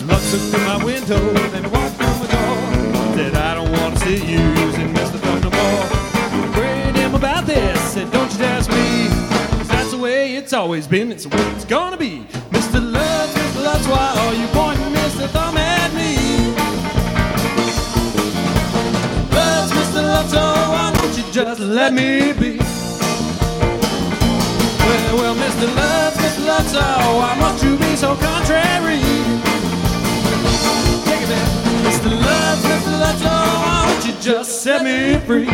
Lux looked through my window, then he walked through my door. Said, I don't want to see you using Mr. Thumb no more. Prayed him about this, said, don't you ask me. 'Cause that's the way it's always been, it's the way it's gonna be. Mr. Lutz, why are you pointing Mr. Thumb at me? Lutz, Mr. Lutz, oh, why don't you just let me be? Well, Mr. Lutz, oh, why must you be so contrary? Take it back. Mr. Lutz, oh, why don't you just set me free?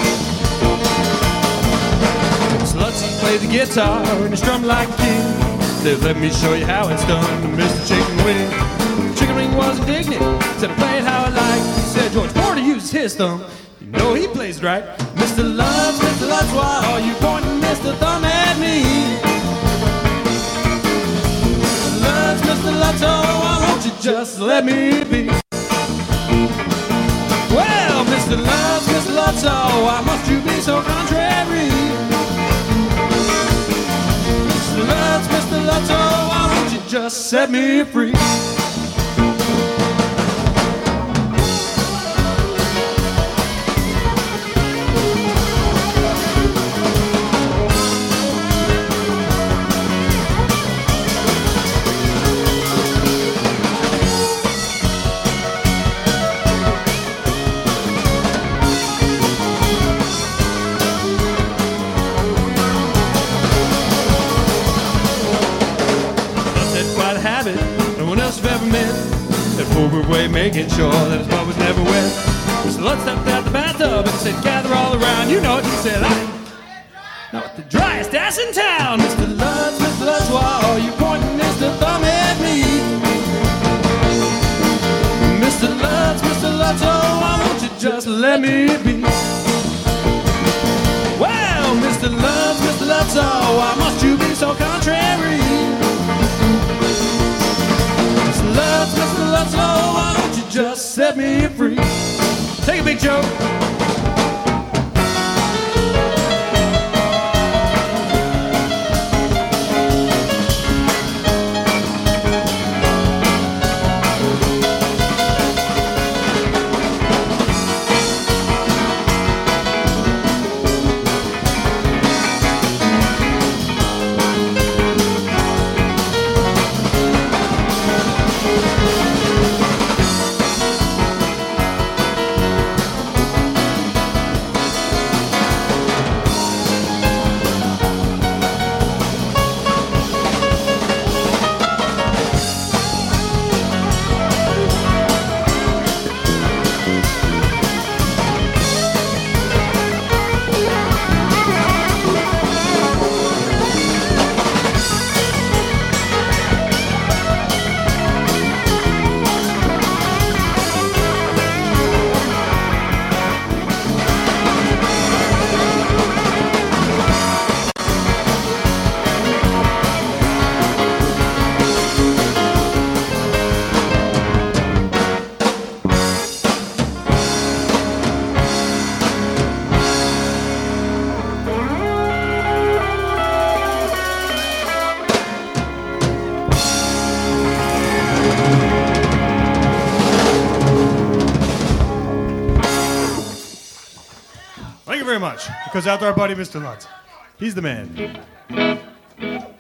Slutsy played the guitar and he strummed like a king. Said, let me show you how it's done, Mr. Chicken Wing. Chicken Wing was indignant, said, I play it how I like. He said, George Porter uses his thumb, you know he plays it right. Mr. Lutz, why are you pointing Mr. Thumb at me? Mr. Lutz, oh, why won't you just let me be? Well, Mr. Lutz, oh, why must you be so contrary? Mr. Lutz, oh, why won't you just set me free? Way making sure that his butt was never wet. So Lutz stepped out the bathtub and said, gather all around. You know it. He said, I'm not the driest ass in town. Mr. Lutz, why are you pointing Mr. Thumb at me? Mr. Lutz, oh, why won't you just let me be? Well, Mr. Lutz, oh, why must you be so contrary? Mr. Lutz, oh, why don't you just set me free? Take a big joke. Thank you very much. It goes out to our buddy, Mr. Lutz. He's the man.